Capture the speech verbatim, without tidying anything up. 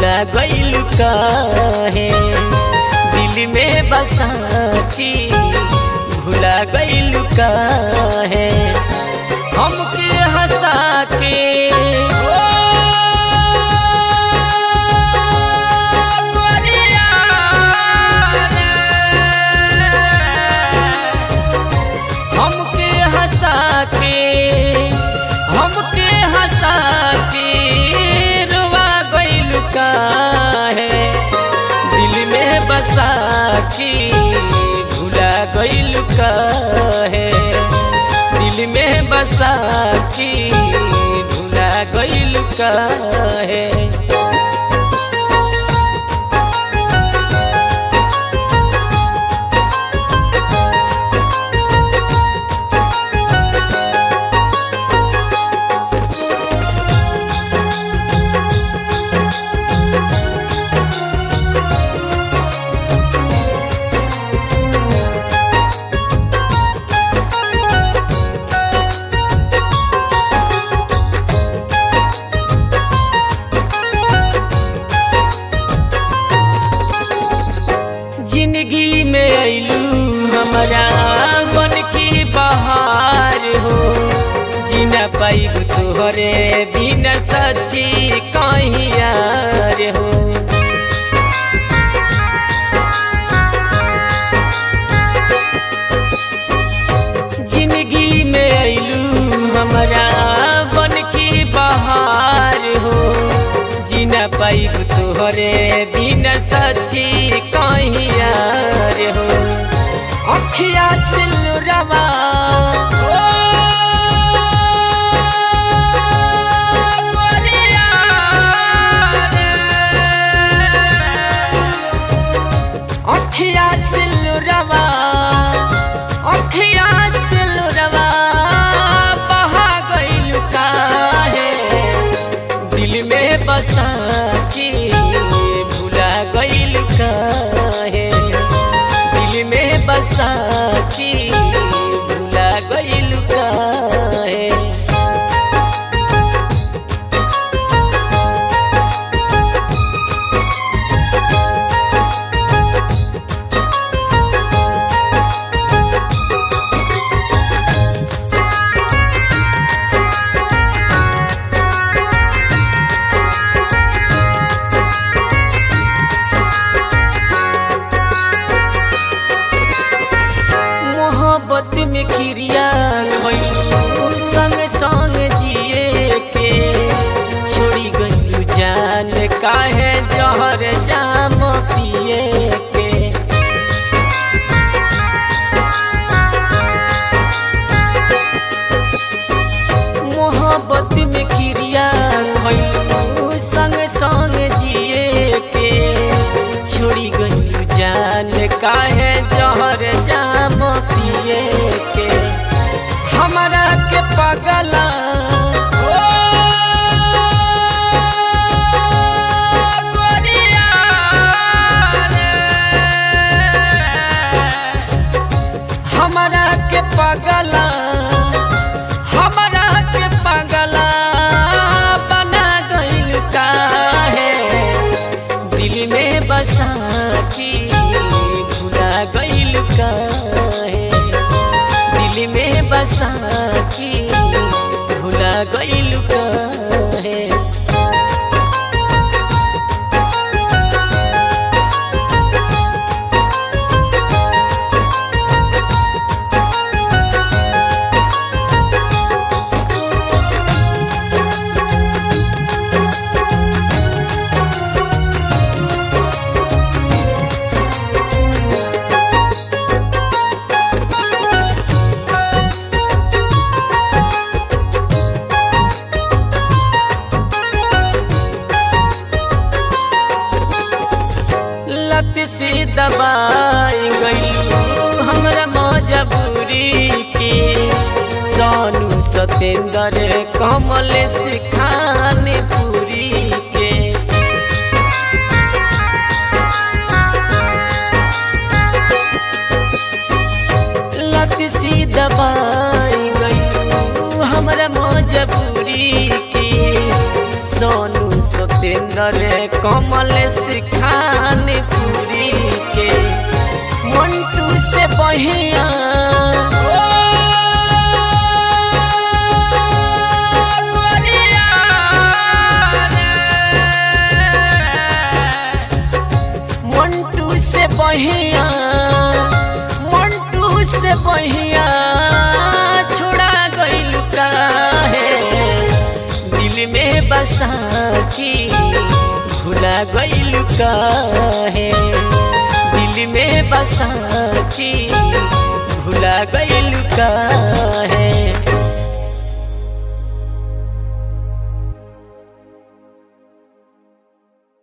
भुला गइल काहे दिल में बसा के भुला गइल काहे हमके हंसा के हमके हंसा के हमके हंसा के रुआ गइल काहे दिल में बसा के भुला गइल काहे दिल में बसा के भुला गइल काहे जिंदगी में अइलू हमारा मन की बहार हो जीना पाइब तोहरे बिना सच्ची कहीं यार हो जिंदगी में अइलू हमारा मन की बहार हो जीना पाइब तोहरे बिना सच्ची कहीं यार हो अखिया सिलुरवा अखिया सिलुरवा अखिया सिलुरवा बहा गइल काहे दिल में बसा के भुला गइल काहे दिल में बसा के भुला गइल काहे मोहब्बत में क्रिया गइलू संग संग जिए के छोड़ी गइलू जान काहे जहर जाम पिए के मोहब्बत में क्रिया गइलू संग संग जिए के छोड़ी गइलू जान काहे जहर जाम पिए के हमरा के पगला हमरा के पगला हमरा के पगला बना गइल काहे दिल में बसा के भुला गइल काहे दिल में बसा के भुला गइल काहे लत से दबाई गइलू हमरा मजबूरी के सोनू सतेंद्र कमल सिखाने पूरी के लत से दबाई गइलू हमरा मजबूरी के सोनू सतेंद्र उपेंद्र कमल सिखान पूरी के मंटू से बहिया मंटू से बहिया मंटू से बहिया छोड़ा गइल काहे दिल में बसा की भुला गइल काहे दिल में बसा की भुला गइल काहे।